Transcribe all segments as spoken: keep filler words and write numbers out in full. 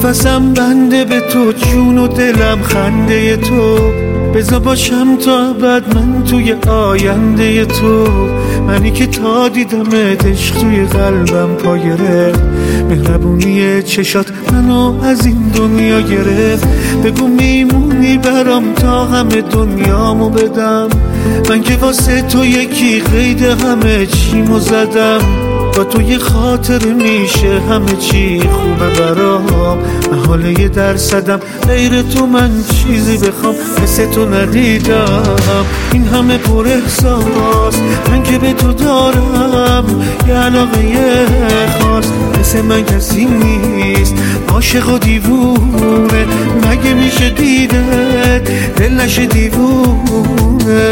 نفسم بنده به تو، جون و دلم خنده تو. بذار باشم تا ابد من توی آینده تو. منی که تا دیدم عشق توی قلبم پا گرفت. مهربونی چشات منو از این دنیا گرفت. بگو میمونی برام تا همه دنیامو بدم. من که واسه تو یکی قید همه چیمو زدم. با تو یه خاطر میشه همه چی خوبه برام. محاله یه درصدم غیر تو من چیزی بخوام مثل تو ندیدم. این همه پر احساس من که به تو دارم، یه علاقه یه خاص مثل من کسی نیست. عاشق و دیوونه مگه میشه دیده دل نشه دیوونه.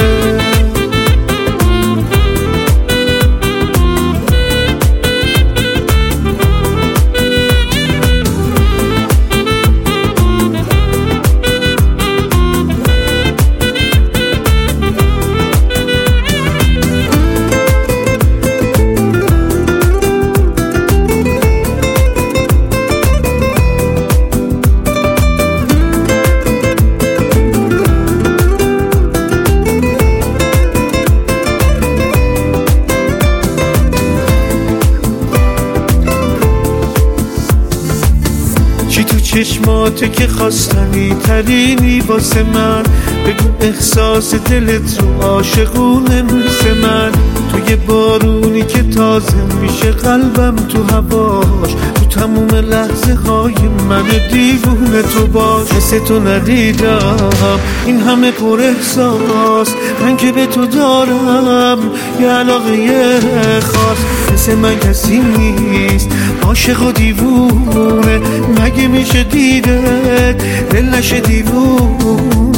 چی تو چشماته که خواستنی ترینی واسه من؟ بگو احساس دلت رو عاشقونه مثل من. تو یه بارونی که تازه میشه قلبم تو هواش. تو تموم لحظه های من دیوونه تو باش. مثل تو ندیدم این همه پر احساس من که به تو دارم، یه علاقه یه خاص مثل من کسی نیست. عاشق و دیوونه مگه میشه دیده دل نشه دیوونه.